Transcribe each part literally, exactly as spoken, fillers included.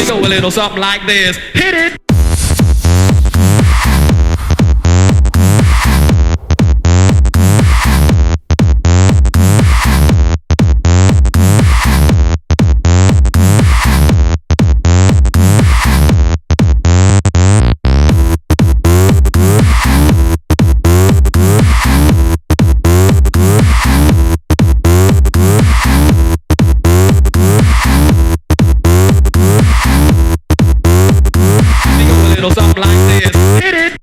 go a little something like this. Hit it. Something like this. Hit it.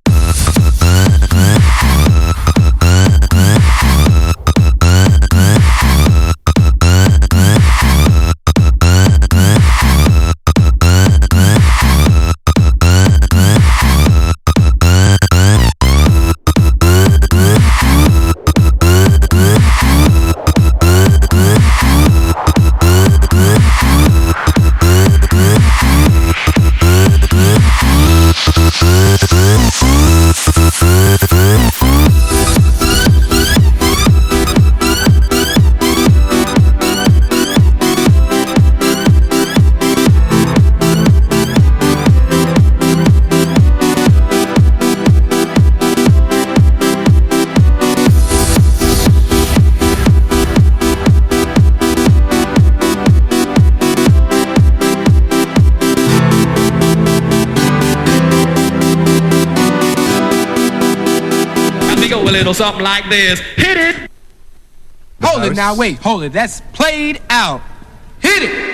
Go a little something like this. Hit it. Hold it now, wait, hold it. That's played out. Hit it.